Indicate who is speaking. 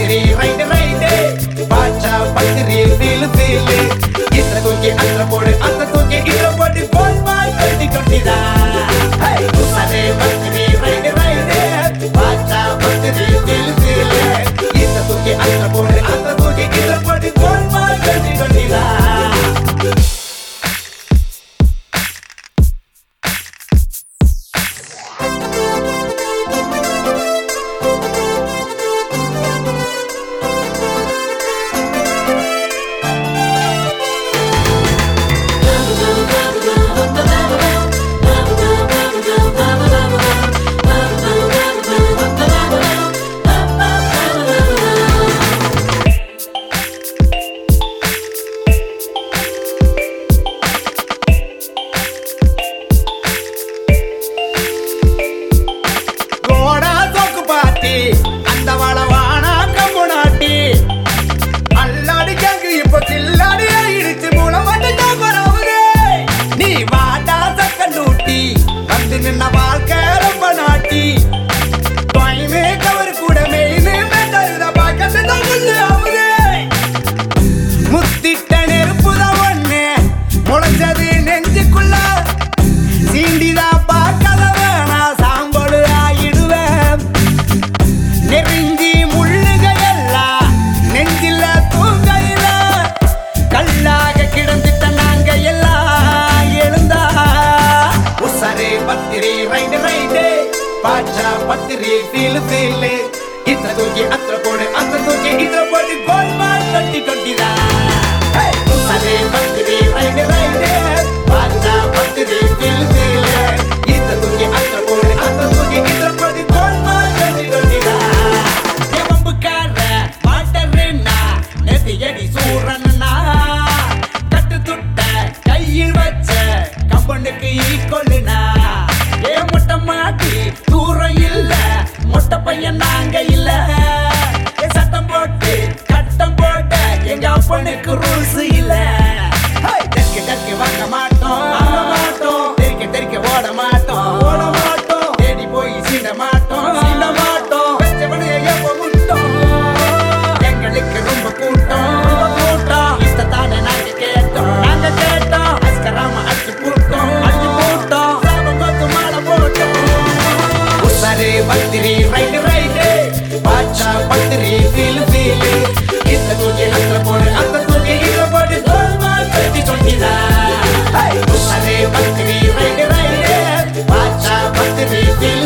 Speaker 1: பத்திரி ride ride பாச்சா பத்திரி feel feel இத்த தூக்கி அத்த போடு அத்த தூக்கி இத போட்டு கோல் மால் கட்டி கட்டிதா உசரே பத்திரி ரைடு ரைடு பாச்சா பத்திரி ஃபீல் ஃபீல் இத்த தூக்கி அத்த போடு அத்த தூக்கி இத போட்டு கோல் மால் கட்டி கட்டிதா அந்த வளவானா கம்முனாட்டி அல்லாடி கேங்கு இப்ப கில்லாடி ஆயிடுச்சு மூலம் வந்து நீ வாடா சக்கண்டூட்டி வந்து நின்ன வாழ்க்கை ரொம்ப நாட்டி டைமே கவர் கூட மெயினே மேட்டருத பாக்கத்து தங்குது அவரே முத்திட்ட நெருப்புதான் ஒண்ணு முளைச்சது நெஞ்சுக்குள்ள சீண்டிதான் பார்க்காத வேணா சாம்பொழு ஆயிடுவேன் நெருங்கி முள்ளுகையெல்லாம் நெஞ்சில தூங்கையில கல்லாக கிடந்துட்ட நாங்க எல்லாம் எழுந்தா உசரே பத்திரி ரைடு ரைடு பாச்சா பத்திரி ஃபீல் ஃபீல் இத்த தூக்கி அத்த போடு அத்த தூக்கி இத போட்டு கோல் மால் கட்டி கட்டிதா உசரே பத்திரி ரைடு ரைடு பாச்சா பத்திரி ஃபீல் ஃபீல் இத்த தூக்கி அத்த போடு அத்த தூக்கி இத போட்டு கோல் மால் கட்டி கட்டிதா எடி சூரன்னா கட்டு துட்ட கையில் வச்ச கம்பனுக்கு ஈக்கொள்ளுனா ஏ முட்டை மாட்டி தூரம் இல்ல மொட்டை பையன் நாங்க இல்ல சட்டம் போட்டு கட்டம் போட்ட எங்க அப்பனுக்கு ரூல்ஸ் இல்ல தெற்கு தெற்கு வாங்க மாட்டோம் தெற்கு தெற்கு ஓட மாட்டோம் தேடி போய் சீண்ட மாட்டோம் வச்சவனு எப்ப முட்டோம் எங்களுக்கு ரொம்ப கூட்டம் இஷ்டத்தானே நாங்க கேட்டோம் அஸ்கராம அடிச்சு போட்டோம் சாபம் கொத்து மாலை போட்டோம் உசரே பத்திரி ரைடு ரைடு பாச்சா பத்திரி ஃபீல் ஃபீல் இத்த தூக்கி அத்த போடு அத்த தூக்கி இத போட்டு கோல் மால் கட்டி சொல்லிதா உசரே பத்திரி ரைடு ரைடு பாச்சா பத்திரி ஃபீல்